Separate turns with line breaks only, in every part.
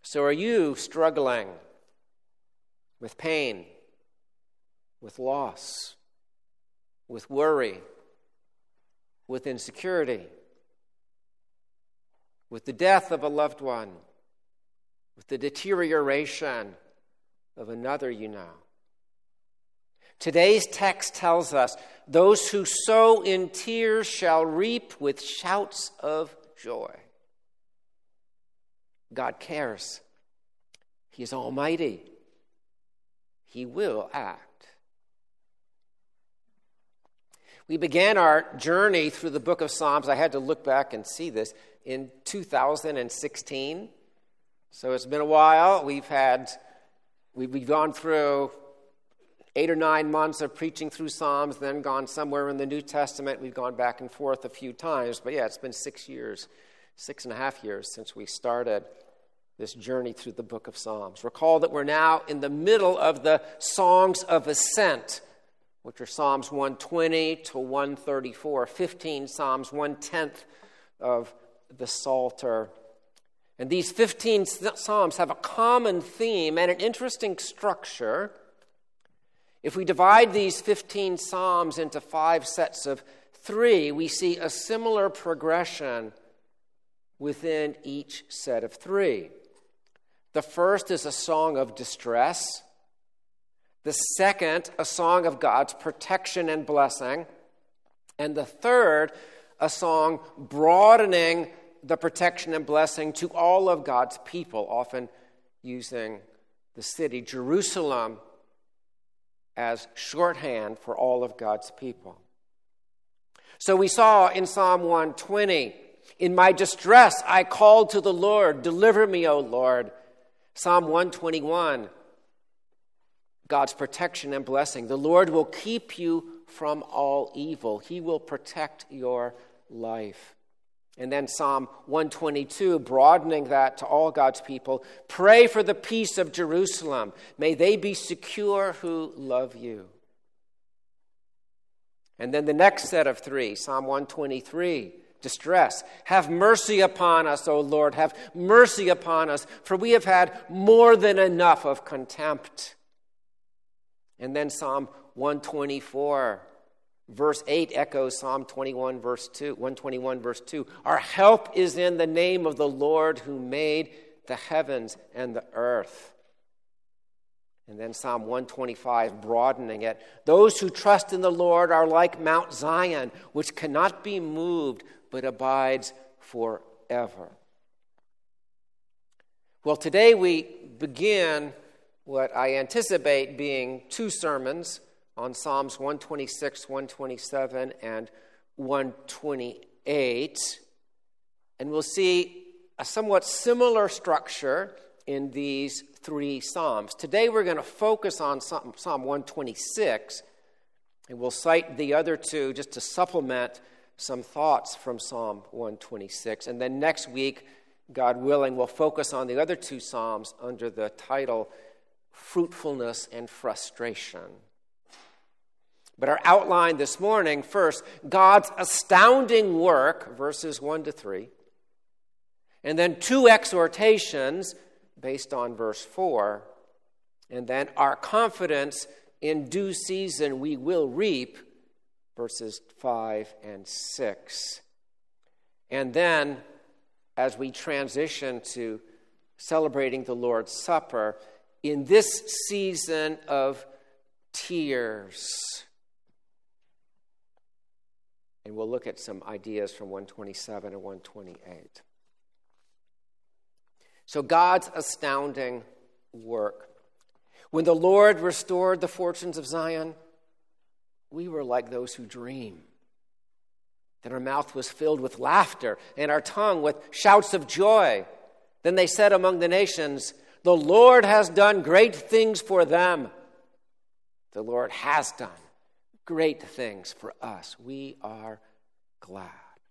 So are you struggling with pain, with loss, with worry, with insecurity, with the death of a loved one, with the deterioration of another you know? Today's text tells us, those who sow in tears shall reap with shouts of joy. God cares. He is almighty. He will act. We began our journey through the book of Psalms. I had to look back and see this in 2016. So it's been a while. We've gone through 8 or 9 months of preaching through Psalms, then gone somewhere in the New Testament. We've gone back and forth a few times. But yeah, it's been 6.5 years since we started this journey through the book of Psalms. Recall that we're now in the middle of the Songs of Ascent, which are Psalms 120 to 134, 15 Psalms, 1/10 of the Psalter. And these 15 Psalms have a common theme and an interesting structure. If we divide these 15 Psalms into 5 sets of 3, we see a similar progression within each set of 3. The first is a song of distress. The second, a song of God's protection and blessing. And the third, a song broadening the protection and blessing to all of God's people, often using the city Jerusalem as shorthand for all of God's people. So we saw in Psalm 120, in my distress I called to the Lord, deliver me, O Lord. Psalm 121, God's protection and blessing. The Lord will keep you from all evil. He will protect your life. And then Psalm 122, broadening that to all God's people. Pray for the peace of Jerusalem. May they be secure who love you. And then the next set of 3, Psalm 123, distress. Have mercy upon us, O Lord. Have mercy upon us, for we have had more than enough of contempt. And then Psalm 124, verse 8 echoes Psalm 121, verse 2. Our help is in the name of the Lord who made the heavens and the earth. And then Psalm 125, broadening it. Those who trust in the Lord are like Mount Zion, which cannot be moved, but abides forever. Well, today we begin what I anticipate being 2 sermons on Psalms 126, 127, and 128. And we'll see a somewhat similar structure in these 3 Psalms. Today we're going to focus on Psalm 126, and we'll cite the other 2 just to supplement some thoughts from Psalm 126. And then next week, God willing, we'll focus on the other 2 Psalms under the title Fruitfulness and Frustration. But our outline this morning, first, God's astounding work, verses 1 to 3. And then 2 exhortations based on verse 4. And then our confidence in due season we will reap, verses 5 and 6. And then, as we transition to celebrating the Lord's Supper, in this season of tears. And we'll look at some ideas from 127 and 128. So God's astounding work. When the Lord restored the fortunes of Zion, we were like those who dream. Then our mouth was filled with laughter and our tongue with shouts of joy. Then they said among the nations, the Lord has done great things for them. The Lord has done great things for us. We are glad.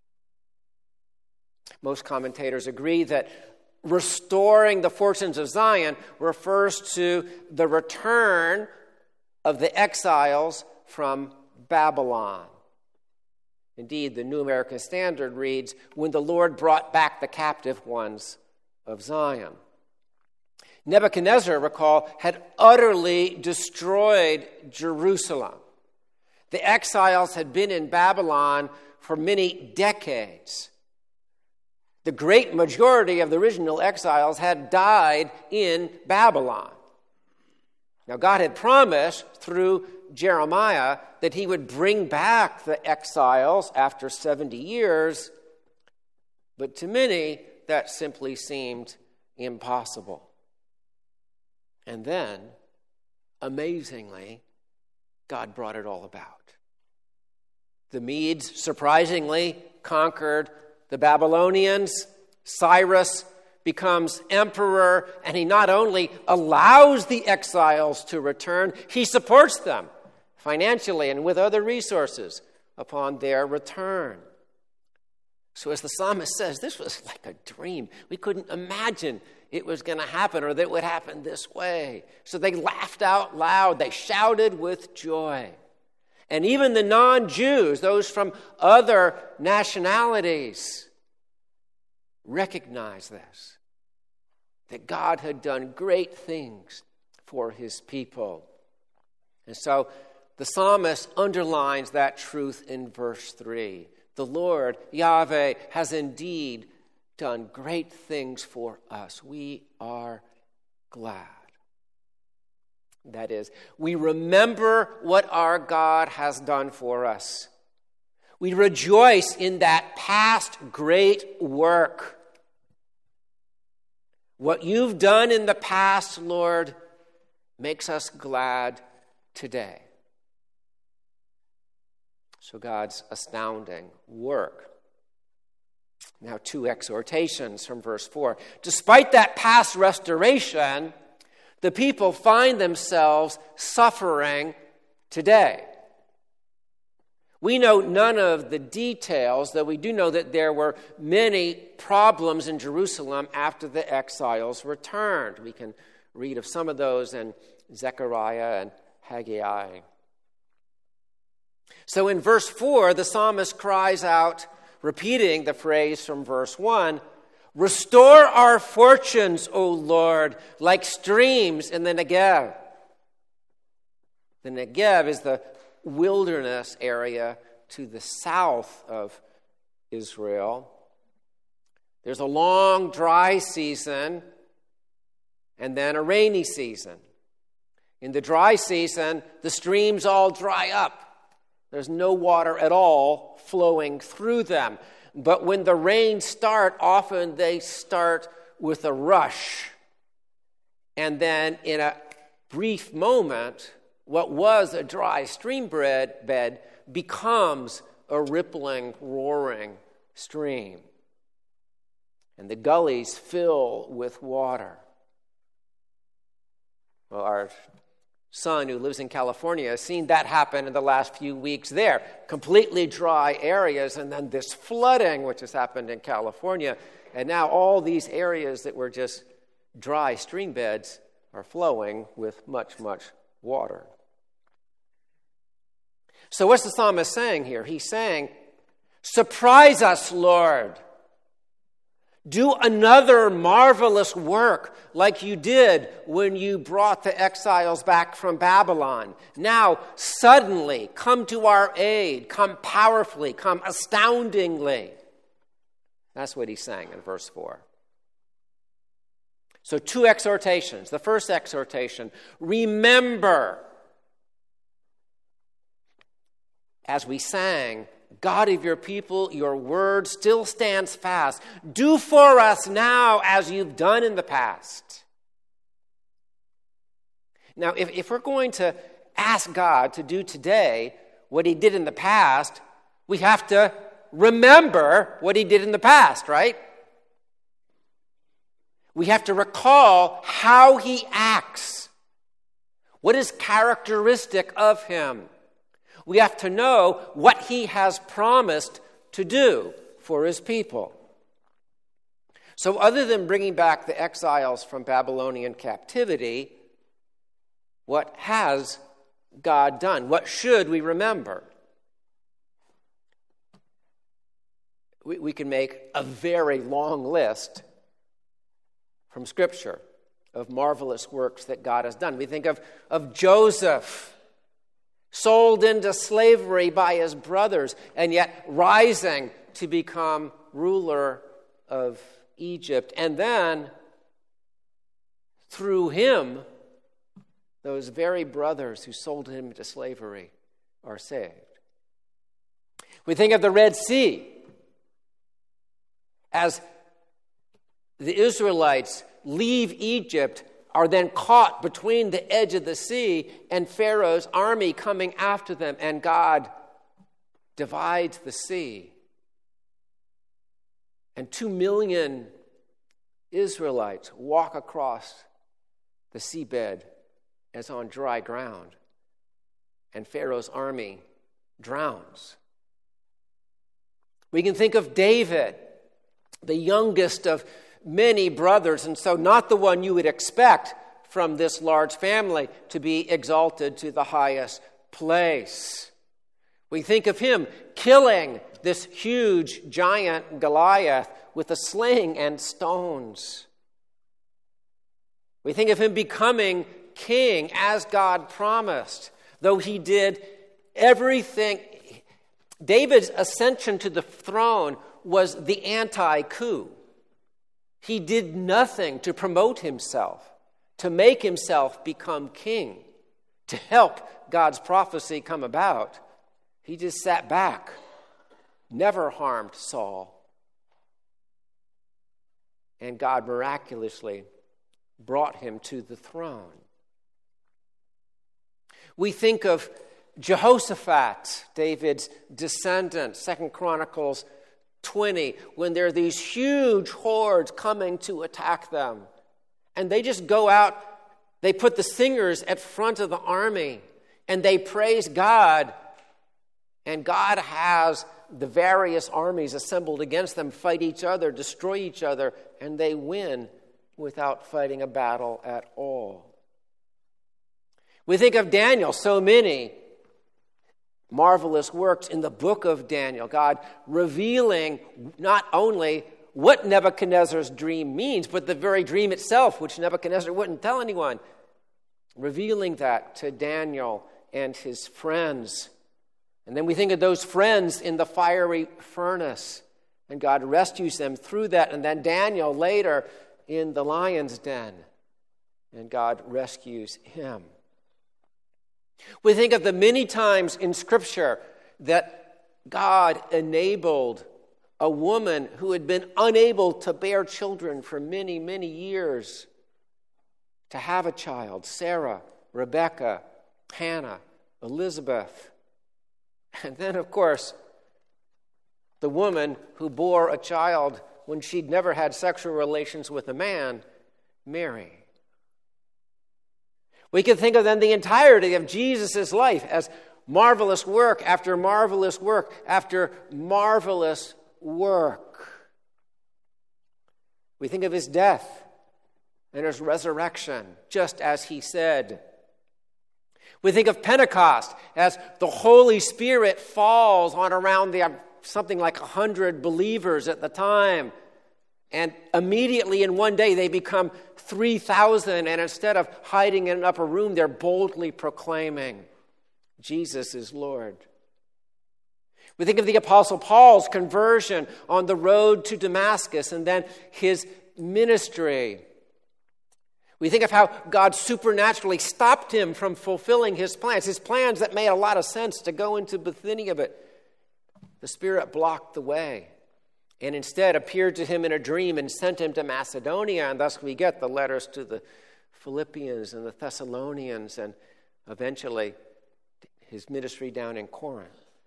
Most commentators agree that restoring the fortunes of Zion refers to the return of the exiles from Babylon. Indeed, the New American Standard reads, when the Lord brought back the captive ones of Zion. Nebuchadnezzar, recall, had utterly destroyed Jerusalem. The exiles had been in Babylon for many decades. The great majority of the original exiles had died in Babylon. Now, God had promised through Jeremiah that he would bring back the exiles after 70 years, but to many, that simply seemed impossible. And then, amazingly, God brought it all about. The Medes, surprisingly, conquered the Babylonians. Cyrus becomes emperor, and he not only allows the exiles to return, he supports them financially and with other resources upon their return. So as the psalmist says, this was like a dream. We couldn't imagine it was going to happen or that it would happen this way. So they laughed out loud. They shouted with joy. And even the non-Jews, those from other nationalities, recognized this, that God had done great things for his people. And so the psalmist underlines that truth in verse 3. The Lord, Yahweh, has indeed done great things for us. We are glad. That is, we remember what our God has done for us. We rejoice in that past great work. What you've done in the past, Lord, makes us glad today. So God's astounding work. Now, 2 exhortations from verse 4. Despite that past restoration, the people find themselves suffering today. We know none of the details, though we do know that there were many problems in Jerusalem after the exiles returned. We can read of some of those in Zechariah and Haggai. So in verse 4, the psalmist cries out, repeating the phrase from verse 1, "Restore our fortunes, O Lord, like streams in the Negev." The Negev is the wilderness area to the south of Israel. There's a long dry season and then a rainy season. In the dry season, the streams all dry up. There's no water at all flowing through them. But when the rains start, often they start with a rush. And then in a brief moment, what was a dry stream bed becomes a rippling, roaring stream. And the gullies fill with water. Well, our son who lives in California has seen that happen in the last few weeks there. Completely dry areas, and then this flooding, which has happened in California. And now all these areas that were just dry stream beds are flowing with much, much water. So what's the psalmist saying here? He's saying, surprise us, Lord. Do another marvelous work like you did when you brought the exiles back from Babylon. Now, suddenly, come to our aid. Come powerfully. Come astoundingly. That's what he's saying in verse 4. So 2 exhortations. The first exhortation, remember. As we sang, God of your people, your word still stands fast. Do for us now as you've done in the past. Now, if we're going to ask God to do today what he did in the past, we have to remember what he did in the past, right? We have to recall how he acts. What is characteristic of him? We have to know what he has promised to do for his people. So other than bringing back the exiles from Babylonian captivity, what has God done? What should we remember? We can make a very long list from Scripture of marvelous works that God has done. We think of Joseph, sold into slavery by his brothers, and yet rising to become ruler of Egypt. And then, through him, those very brothers who sold him into slavery are saved. We think of the Red Sea as the Israelites leave Egypt, are then caught between the edge of the sea and Pharaoh's army coming after them, and God divides the sea. And 2 million Israelites walk across the seabed as on dry ground, and Pharaoh's army drowns. We can think of David, the youngest of many brothers, and so not the one you would expect from this large family to be exalted to the highest place. We think of him killing this huge giant Goliath with a sling and stones. We think of him becoming king as God promised, though he did everything. David's ascension to the throne was the anti-coup. He did nothing to promote himself, to make himself become king, to help God's prophecy come about. He just sat back, never harmed Saul. And God miraculously brought him to the throne. We think of Jehoshaphat, David's descendant, 2 Chronicles 20, when there are these huge hordes coming to attack them. And they just go out, they put the singers at front of the army, and they praise God. And God has the various armies assembled against them fight each other, destroy each other, and they win without fighting a battle at all. We think of Daniel, so many marvelous works in the book of Daniel, God revealing not only what Nebuchadnezzar's dream means, but the very dream itself, which Nebuchadnezzar wouldn't tell anyone, revealing that to Daniel and his friends. And then we think of those friends in the fiery furnace, and God rescues them through that. And then Daniel later in the lion's den, and God rescues him. We think of the many times in Scripture that God enabled a woman who had been unable to bear children for many, many years to have a child. Sarah, Rebecca, Hannah, Elizabeth. And then, of course, the woman who bore a child when she'd never had sexual relations with a man, Mary. We can think of then the entirety of Jesus' life as marvelous work after marvelous work after marvelous work. We think of his death and his resurrection, just as he said. We think of Pentecost as the Holy Spirit falls on around something like 100 believers at the time. And immediately in one day they become 3,000, and instead of hiding in an upper room, they're boldly proclaiming, Jesus is Lord. We think of the Apostle Paul's conversion on the road to Damascus, and then his ministry. We think of how God supernaturally stopped him from fulfilling his plans that made a lot of sense to go into Bithynia, but the Spirit blocked the way, and instead appeared to him in a dream and sent him to Macedonia, and thus we get the letters to the Philippians and the Thessalonians, and eventually his ministry down in Corinth.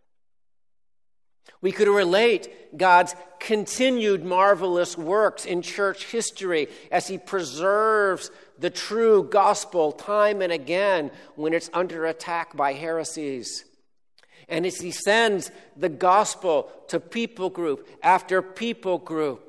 We could relate God's continued marvelous works in church history as he preserves the true gospel time and again when it's under attack by heresies. And as he sends the gospel to people group after people group,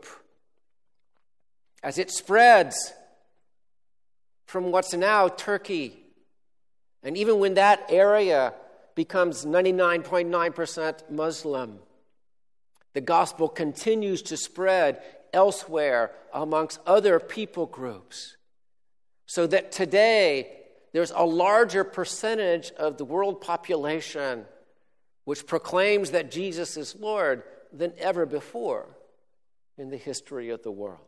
as it spreads from what's now Turkey, and even when that area becomes 99.9% Muslim, the gospel continues to spread elsewhere amongst other people groups. so that today there's a larger percentage of the world population which proclaims that Jesus is Lord than ever before in the history of the world.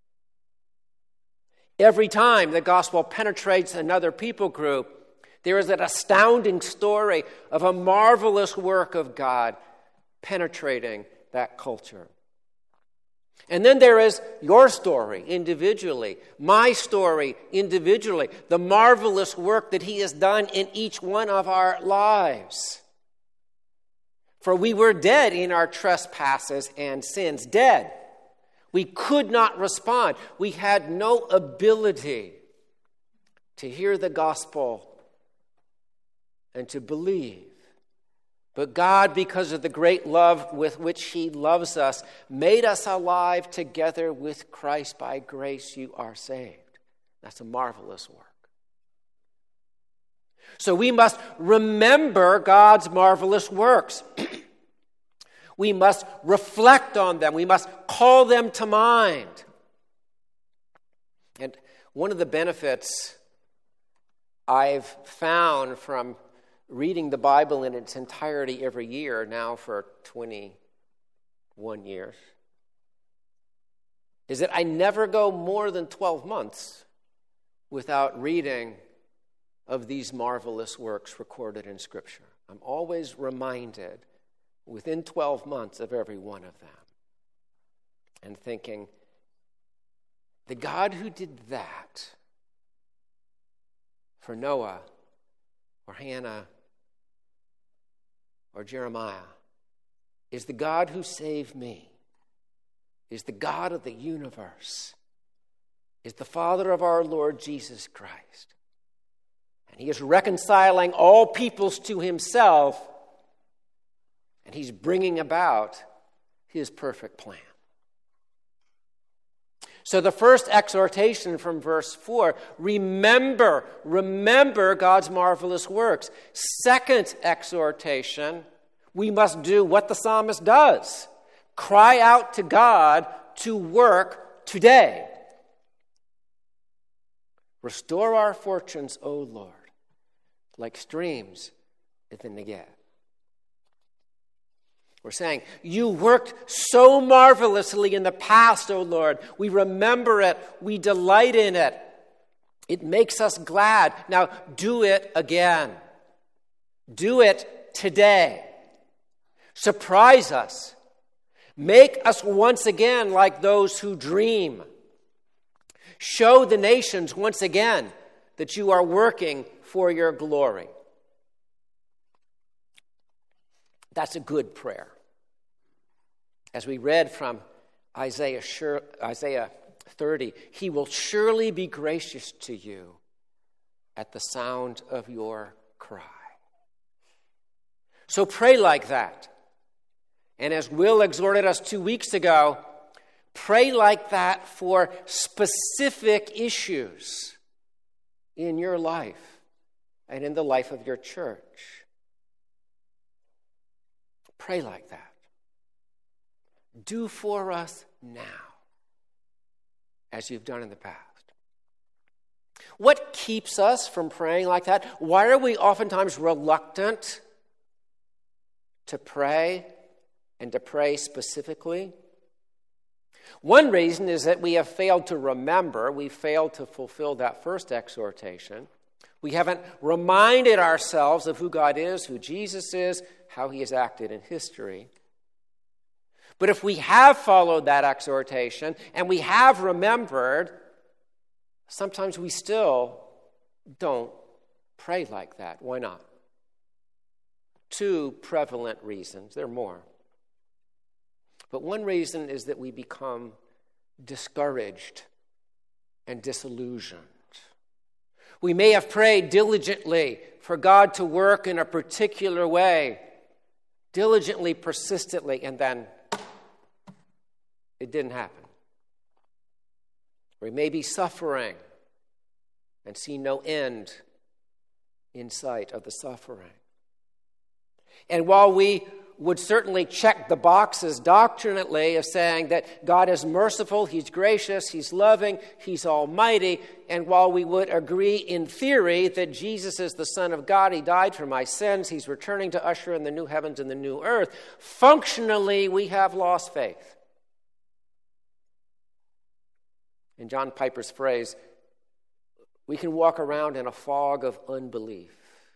Every time the gospel penetrates another people group, there is an astounding story of a marvelous work of God penetrating that culture. And then there is your story individually, my story individually, the marvelous work that He has done in each one of our lives. For we were dead in our trespasses and sins, dead. We could not respond. We had no ability to hear the gospel and to believe. But God, because of the great love with which He loves us, made us alive together with Christ. By grace you are saved. That's a marvelous work. So we must remember God's marvelous works. We must reflect on them. We must call them to mind. And one of the benefits I've found from reading the Bible in its entirety every year, now for 21 years, is that I never go more than 12 months without reading of these marvelous works recorded in Scripture. I'm always reminded within 12 months of every one of them and thinking, the God who did that for Noah or Hannah or Jeremiah is the God who saved me, is the God of the universe, is the Father of our Lord Jesus Christ. And He is reconciling all peoples to Himself, and He's bringing about His perfect plan. So the first exhortation from verse 4, remember God's marvelous works. Second exhortation, we must do what the psalmist does. Cry out to God to work today. Restore our fortunes, O Lord, like streams at the Negev. We're saying, you worked so marvelously in the past, O Lord. We remember it. We delight in it. It makes us glad. Now do it again. Do it today. Surprise us. Make us once again like those who dream. Show the nations once again that you are working for your glory. That's a good prayer. As we read from Isaiah 30, He will surely be gracious to you at the sound of your cry. So pray like that. And as Will exhorted us 2 weeks ago, pray like that for specific issues in your life and in the life of your church. Pray like that. Do for us now, as you've done in the past. What keeps us from praying like that? Why are we oftentimes reluctant to pray and to pray specifically? One reason is that we have failed to remember. We failed to fulfill that first exhortation. We haven't reminded ourselves of who God is, who Jesus is, how He has acted in history. But if we have followed that exhortation and we have remembered, sometimes we still don't pray like that. Why not? 2 prevalent reasons. There are more. But one reason is that we become discouraged and disillusioned. We may have prayed diligently for God to work in a particular way, diligently, persistently, and then it didn't happen. We may be suffering and see no end in sight of the suffering. And while we would certainly check the boxes doctrinally of saying that God is merciful, He's gracious, He's loving, He's almighty. And while we would agree in theory that Jesus is the Son of God, He died for my sins, He's returning to usher in the new heavens and the new earth, functionally we have lost faith. In John Piper's phrase, we can walk around in a fog of unbelief.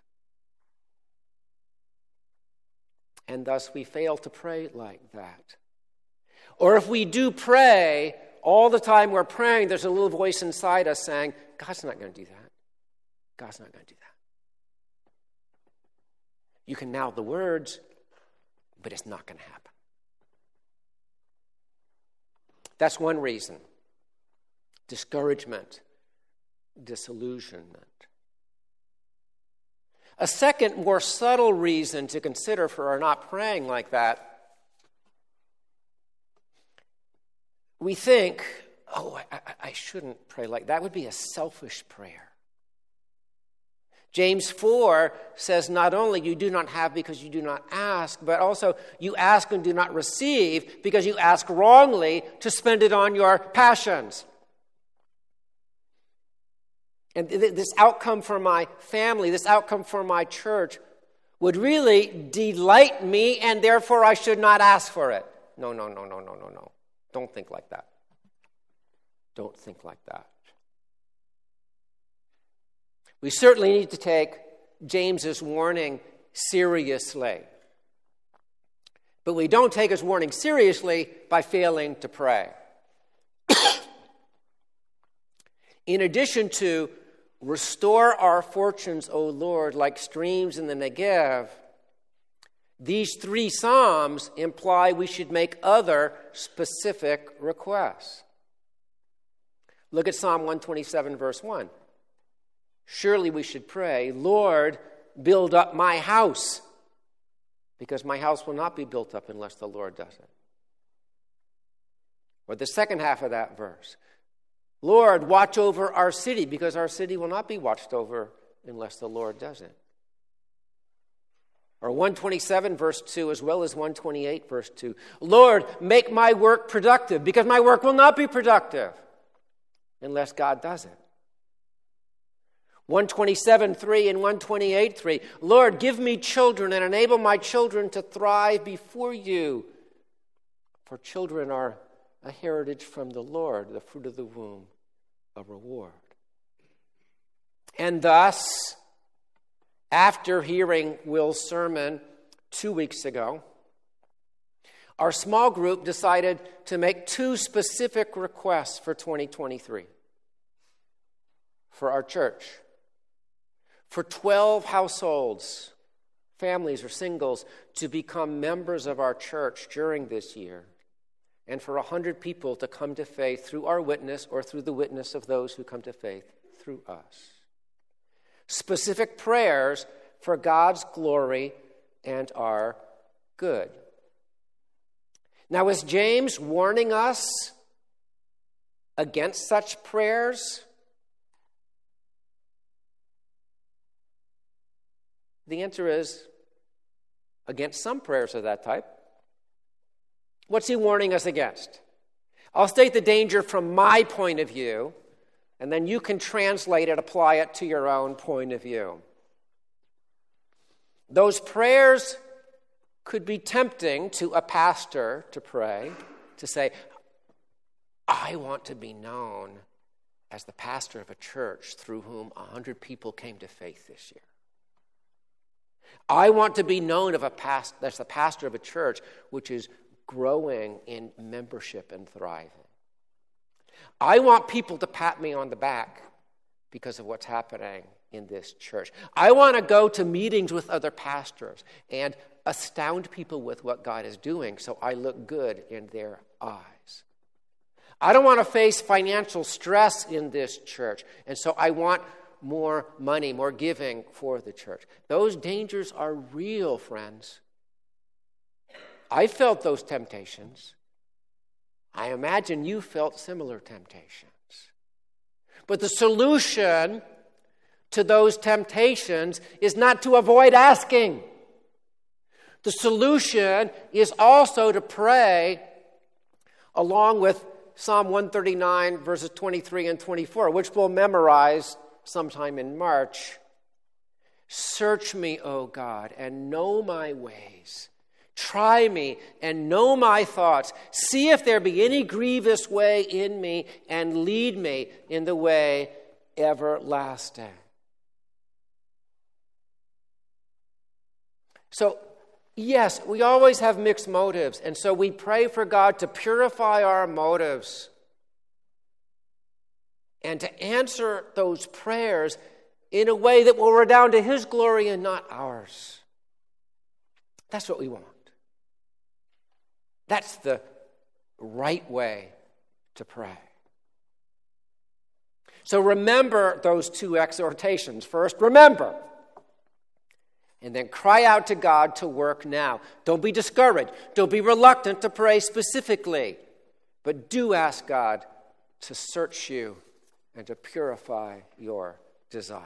And thus we fail to pray like that. Or if we do pray, all the time we're praying, there's a little voice inside us saying, God's not going to do that. God's not going to do that. You can mouth the words, but it's not going to happen. That's one reason. Discouragement, disillusionment. A second, more subtle reason to consider for our not praying like that, we think, I shouldn't pray like that. That would be a selfish prayer. James 4 says not only you do not have because you do not ask, but also you ask and do not receive because you ask wrongly to spend it on your passions. And this outcome for my family, this outcome for my church would really delight me, and therefore I should not ask for it. No. Don't think like that. Don't think like that. We certainly need to take James's warning seriously. But we don't take his warning seriously by failing to pray. In addition to restore our fortunes, O Lord, like streams in the Negev, these three Psalms imply we should make other specific requests. Look at Psalm 127, verse 1. Surely we should pray, Lord, build up my house, because my house will not be built up unless the Lord does it. Or the second half of that verse. Lord, watch over our city, because our city will not be watched over unless the Lord does it. Or 127 verse 2 as well as 128 verse 2. Lord, make my work productive, because my work will not be productive unless God does it. 127:3 and 128:3. Lord, give me children and enable my children to thrive before you. For children are a heritage from the Lord, the fruit of the womb, a reward. And thus, after hearing Will's sermon 2 weeks ago, our small group decided to make two specific requests for 2023 for our church. For 12 households, families or singles, to become members of our church during this year. And for 100 people to come to faith through our witness or through the witness of those who come to faith through us. Specific prayers for God's glory and our good. Now, is James warning us against such prayers? The answer is against some prayers of that type. What's he warning us against? I'll state the danger from my point of view, and then you can translate it, apply it to your own point of view. Those prayers could be tempting to a pastor to pray, to say, I want to be known as the pastor of a church through whom 100 people came to faith this year. I want to be known as the pastor of a church which is growing in membership and thriving. I want people to pat me on the back because of what's happening in this church. I want to go to meetings with other pastors and astound people with what God is doing so I look good in their eyes. I don't want to face financial stress in this church, and so I want more money, more giving for the church. Those dangers are real, friends. I felt those temptations. I imagine you felt similar temptations. But the solution to those temptations is not to avoid asking, The solution is also to pray along with Psalm 139, verses 23 and 24, which we'll memorize sometime in March. Search me, O God, and know my ways. Try me and know my thoughts. See if there be any grievous way in me, and lead me in the way everlasting. So, yes, we always have mixed motives, and so we pray for God to purify our motives and to answer those prayers in a way that will redound to His glory and not ours. That's what we want. That's the right way to pray. So remember those two exhortations. First, remember. And then cry out to God to work now. Don't be discouraged. Don't be reluctant to pray specifically. But do ask God to search you and to purify your desires.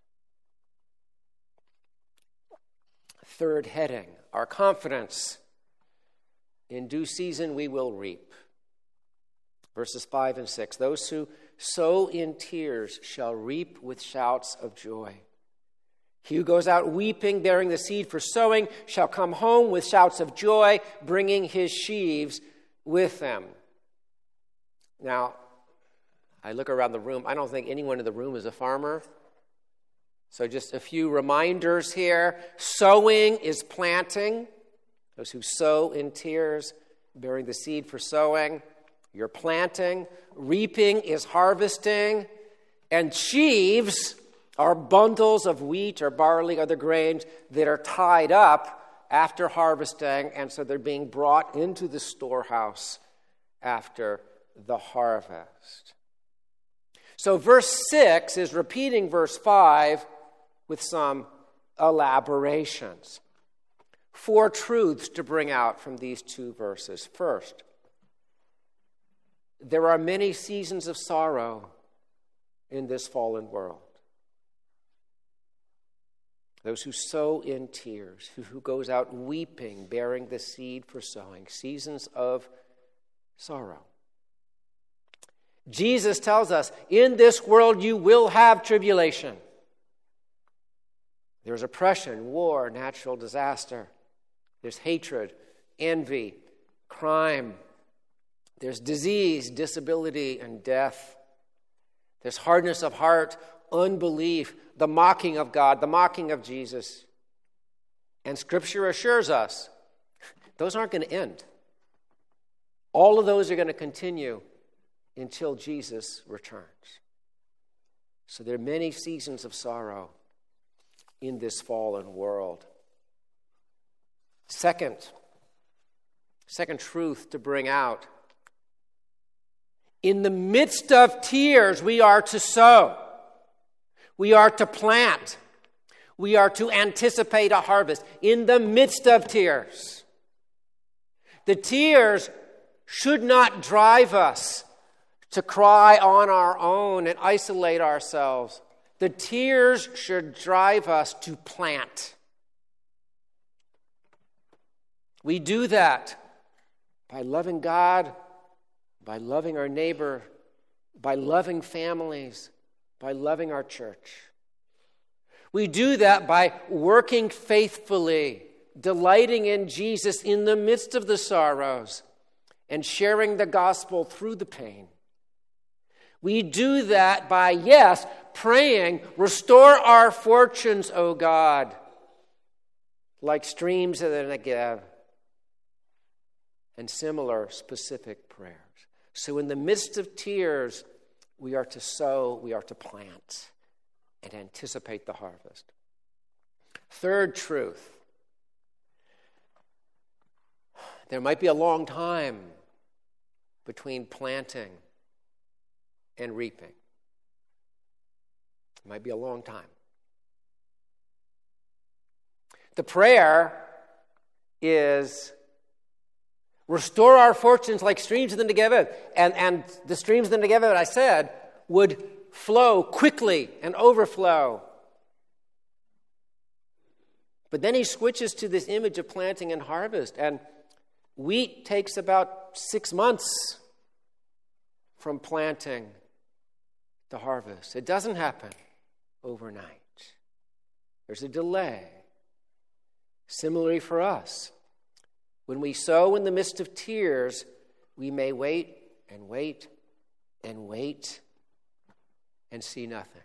Third heading, our confidence. In due season we will reap. Verses 5 and 6. Those who sow in tears shall reap with shouts of joy. He who goes out weeping, bearing the seed for sowing, shall come home with shouts of joy, bringing his sheaves with them. Now, I look around the room. I don't think anyone in the room is a farmer. So just a few reminders here. Sowing is planting. Those who sow in tears, bearing the seed for sowing, you're planting. Reaping is harvesting. And sheaves are bundles of wheat or barley, other grains that are tied up after harvesting, and so they're being brought into the storehouse after the harvest. So verse 6 is repeating verse 5 with some elaborations. 4 truths to bring out from these 2 verses. First, there are many seasons of sorrow in this fallen world. Those who sow in tears, who goes out weeping, bearing the seed for sowing, seasons of sorrow. Jesus tells us, in this world you will have tribulation. There's oppression, war, natural disaster. There's hatred, envy, crime. There's disease, disability, and death. There's hardness of heart, unbelief, the mocking of God, the mocking of Jesus. And Scripture assures us those aren't going to end. All of those are going to continue until Jesus returns. So there are many seasons of sorrow in this fallen world. Second truth to bring out. In the midst of tears, we are to sow. We are to plant. We are to anticipate a harvest. In the midst of tears. The tears should not drive us to cry on our own and isolate ourselves. The tears should drive us to plant. We do that by loving God, by loving our neighbor, by loving families, by loving our church. We do that by working faithfully, delighting in Jesus in the midst of the sorrows, and sharing the gospel through the pain. We do that by, yes, praying, restore our fortunes, O God, like streams of the Negev, and similar specific prayers. So in the midst of tears, we are to sow, we are to plant, and anticipate the harvest. Third truth. There might be a long time between planting and reaping. It might be a long time. The prayer is, restore our fortunes like streams of the Negev. And the streams of the Negev that I said would flow quickly and overflow. But then he switches to this image of planting and harvest. And wheat takes about 6 months from planting to harvest. It doesn't happen overnight. There's a delay. Similarly for us, when we sow in the midst of tears, we may wait and wait and wait and see nothing.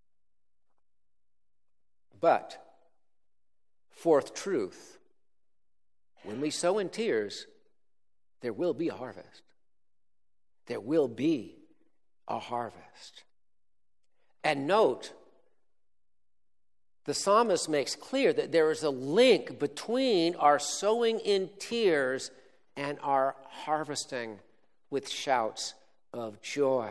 But, fourth truth, when we sow in tears, there will be a harvest. There will be a harvest. And note, the psalmist makes clear that there is a link between our sowing in tears and our harvesting with shouts of joy.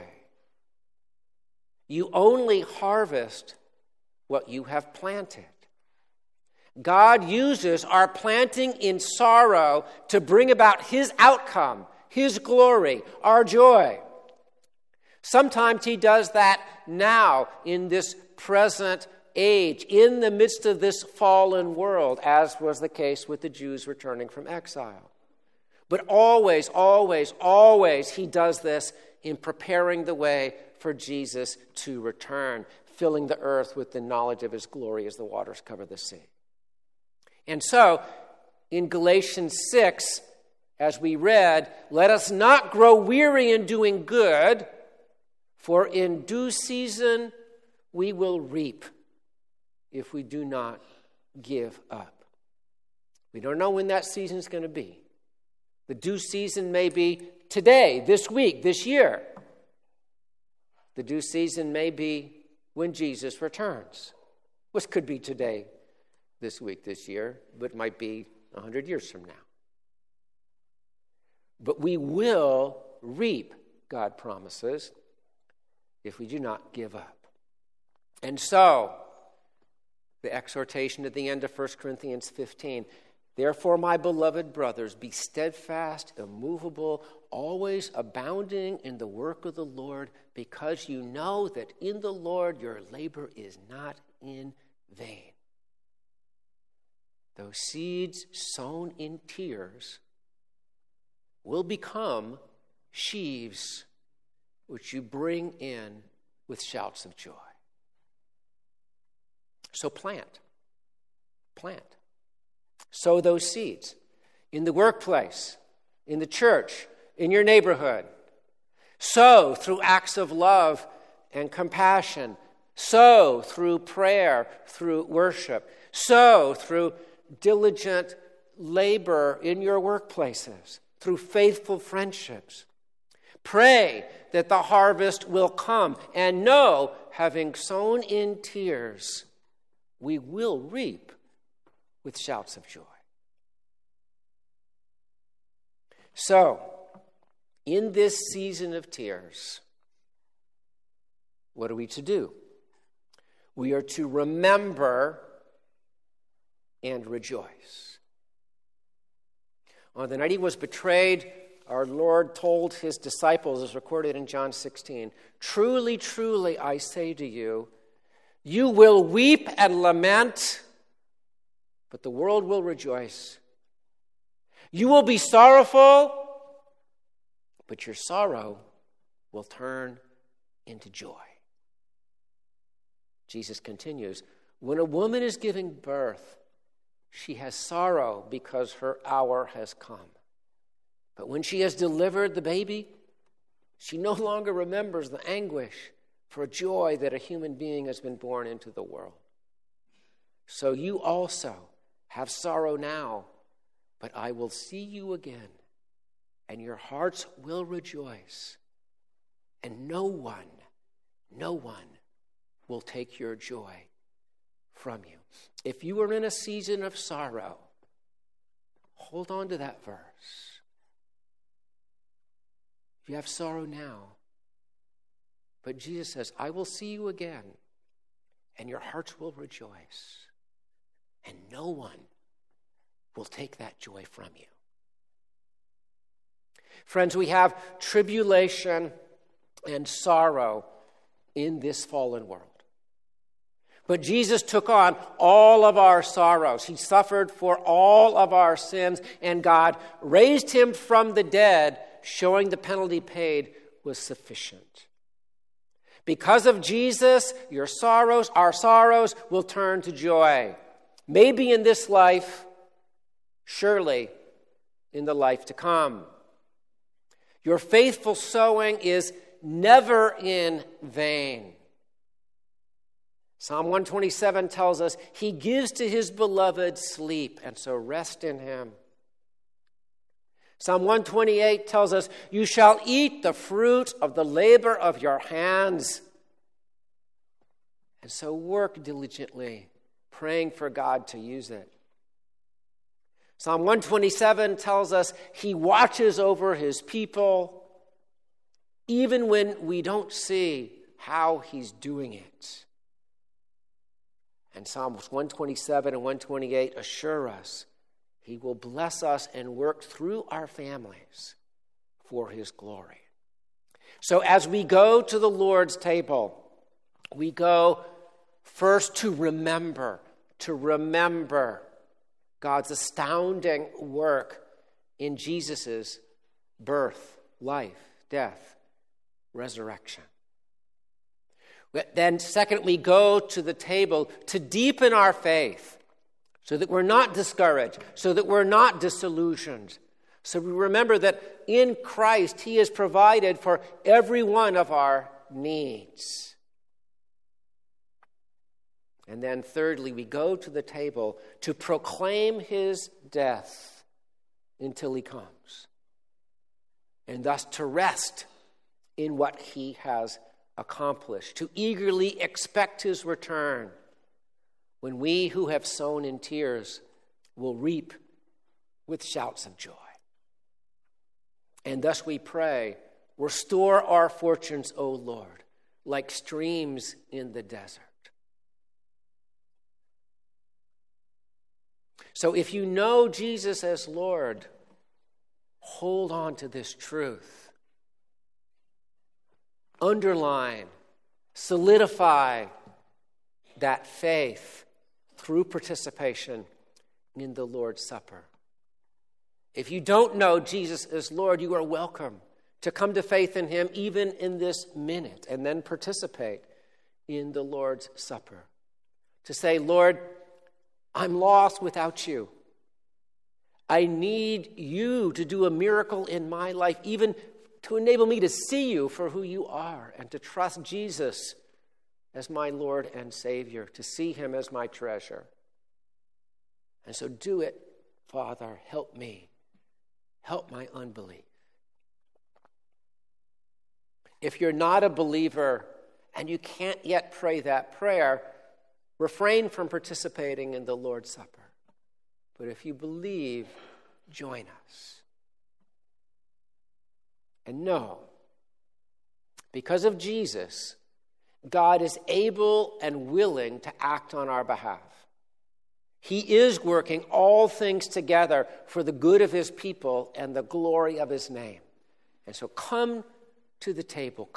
You only harvest what you have planted. God uses our planting in sorrow to bring about His outcome, His glory, our joy. Sometimes He does that now in this present age, in the midst of this fallen world, as was the case with the Jews returning from exile. But always, always, always He does this in preparing the way for Jesus to return, filling the earth with the knowledge of His glory as the waters cover the sea. And so, in Galatians 6, as we read, let us not grow weary in doing good, for in due season we will reap if we do not give up. We don't know when that season is going to be. The due season may be today, this week, this year. The due season may be when Jesus returns, which could be today, this week, this year, but might be 100 years from now. But we will reap, God promises, if we do not give up. And so, the exhortation at the end of 1 Corinthians 15, therefore, my beloved brothers, be steadfast, immovable, always abounding in the work of the Lord, because you know that in the Lord your labor is not in vain. Those seeds sown in tears will become sheaves which you bring in with shouts of joy. So plant. Sow those seeds in the workplace, in the church, in your neighborhood. Sow through acts of love and compassion. Sow through prayer, through worship. Sow through diligent labor in your workplaces, through faithful friendships. Pray that the harvest will come, and know, having sown in tears, we will reap with shouts of joy. So, in this season of tears, what are we to do? We are to remember and rejoice. On the night He was betrayed, our Lord told His disciples, as recorded in John 16, truly, truly, I say to you, you will weep and lament, but the world will rejoice. You will be sorrowful, but your sorrow will turn into joy. Jesus continues, when a woman is giving birth, she has sorrow because her hour has come. But when she has delivered the baby, she no longer remembers the anguish for joy that a human being has been born into the world. So you also have sorrow now, but I will see you again, and your hearts will rejoice, and no one will take your joy from you. If you are in a season of sorrow, hold on to that verse. You have sorrow now, but Jesus says, I will see you again, and your hearts will rejoice, and no one will take that joy from you. Friends, we have tribulation and sorrow in this fallen world. But Jesus took on all of our sorrows. He suffered for all of our sins, and God raised him from the dead, showing the penalty paid was sufficient. Because of Jesus, our sorrows will turn to joy. Maybe in this life, surely in the life to come. Your faithful sowing is never in vain. Psalm 127 tells us he gives to his beloved sleep, and so rest in him. Psalm 128 tells us, you shall eat the fruit of the labor of your hands. And so work diligently, praying for God to use it. Psalm 127 tells us he watches over his people, even when we don't see how he's doing it. And Psalms 127 and 128 assure us he will bless us and work through our families for his glory. So as we go to the Lord's table, we go first to remember God's astounding work in Jesus' birth, life, death, resurrection. Then second, we go to the table to deepen our faith so that we're not discouraged, so that we're not disillusioned. So we remember that in Christ, he has provided for every one of our needs. And then thirdly, we go to the table to proclaim his death until he comes, and thus to rest in what he has accomplished, to eagerly expect his return, when we who have sown in tears will reap with shouts of joy. And thus we pray, restore our fortunes, O Lord, like streams in the desert. So if you know Jesus as Lord, hold on to this truth. Underline, solidify that faith through participation in the Lord's Supper. If you don't know Jesus as Lord, you are welcome to come to faith in him even in this minute and then participate in the Lord's Supper. To say, Lord, I'm lost without you. I need you to do a miracle in my life, even to enable me to see you for who you are and to trust Jesus as my Lord and Savior, to see him as my treasure. And so do it, Father. Help me. Help my unbelief. If you're not a believer and you can't yet pray that prayer, refrain from participating in the Lord's Supper. But if you believe, join us. And know, because of Jesus, God is able and willing to act on our behalf. He is working all things together for the good of his people and the glory of his name. And so come to the table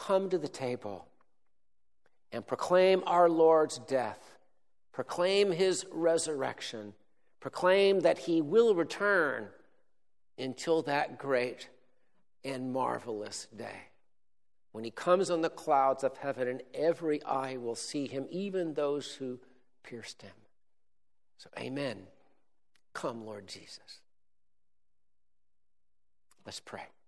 and proclaim our Lord's death. Proclaim his resurrection. Proclaim that he will return until that great and marvelous day, when he comes on the clouds of heaven and every eye will see him, even those who pierced him. So amen. Come, Lord Jesus. Let's pray.